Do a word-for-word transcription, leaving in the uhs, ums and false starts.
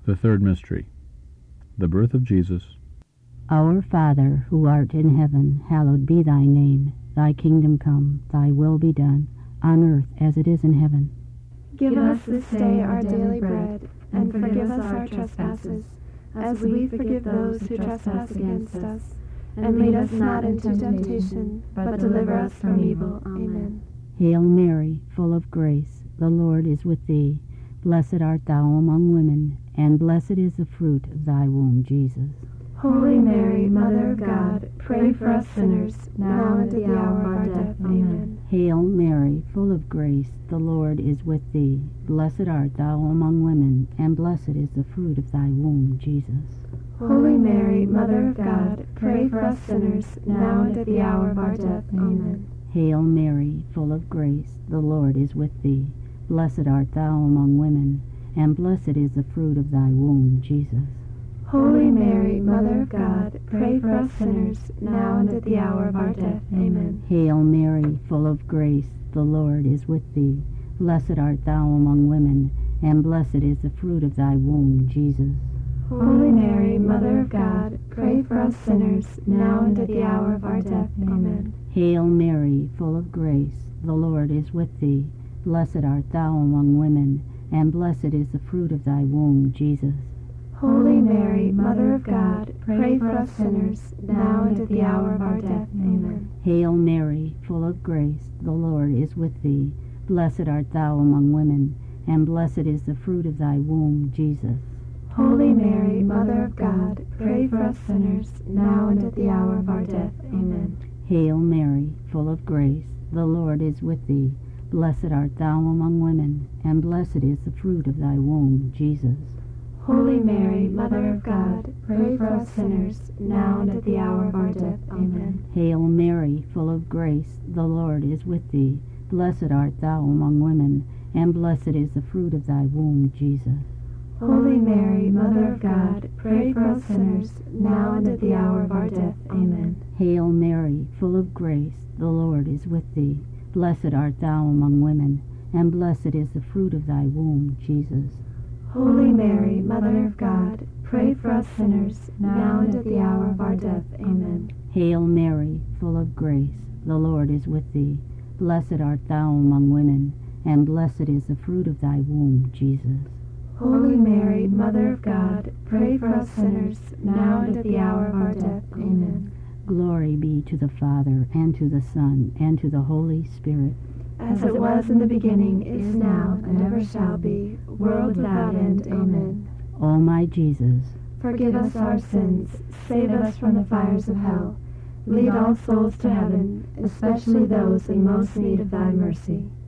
The third mystery, the birth of Jesus. Our Father, who art in heaven, hallowed be thy name. Thy kingdom come, thy will be done, on earth as it is in heaven. Give us this day our daily bread, and forgive us our trespasses, as we forgive those who trespass against us. And lead us not into temptation, but deliver us from evil. Amen. Hail Mary, full of grace, the Lord is with thee. Blessed art thou among women, and blessed is the fruit of thy womb, Jesus. Holy Mary, Mother of God, pray for us sinners, now and at the hour of our death. Amen. Hail Mary, full of grace, the Lord is with thee. Blessed art thou among women, and blessed is the fruit of thy womb, Jesus. Holy Mary, Mother of God, pray for us sinners, now and at the hour of our death. Amen. Hail Mary, full of grace, the Lord is with thee. Blessed art thou among women, and blessed is the fruit of thy womb, Jesus. Holy Mary, Mother of God, pray for us sinners, now and at the hour of our death. Amen. Hail Mary, full of grace, the Lord is with thee. Blessed art thou among women, and blessed is the fruit of thy womb, Jesus. Holy Mary, Mother of God, pray for us sinners, now and at the hour of our death. Amen. Hail Mary, full of grace, the Lord is with thee. Blessed art thou among women, and blessed is the fruit of thy womb, Jesus. Holy Mary, Mother of God, pray for us sinners, now and at the hour of our death. Amen. Hail Mary, full of grace, the Lord is with thee. Blessed art thou among women, and blessed is the fruit of thy womb, Jesus. Holy Mary, Mother of God, pray for us sinners, now and at the hour of our death. Amen. Hail Mary, full of grace, the Lord is with thee. Blessed art thou among women, and blessed is the fruit of thy womb, Jesus. Holy Mary, Mother of God, pray for us sinners, now and at the hour of our death. Amen. Hail Mary, full of grace, the Lord is with thee. Blessed art thou among women, and blessed is the fruit of thy womb, Jesus. Holy Mary, Mother of God, pray for us sinners, now and at the hour of our death. Amen. Hail Mary, full of grace, the Lord is with thee. Blessed art thou among women, and blessed is the fruit of thy womb, Jesus. Holy Mary, Mother of God, pray for us sinners, now and at the hour of our death. Amen. Hail Mary, full of grace, the Lord is with thee. Blessed art thou among women, and blessed is the fruit of thy womb, Jesus. Holy Mary, Mother of God, pray for us sinners, now and at the hour of our death. Amen. Glory be to the Father, and to the Son, and to the Holy Spirit. As it was in the beginning, is now, and ever shall be, world without end. Amen. O my Jesus, forgive us our sins, save us from the fires of hell, lead all souls to heaven, especially those in most need of thy mercy.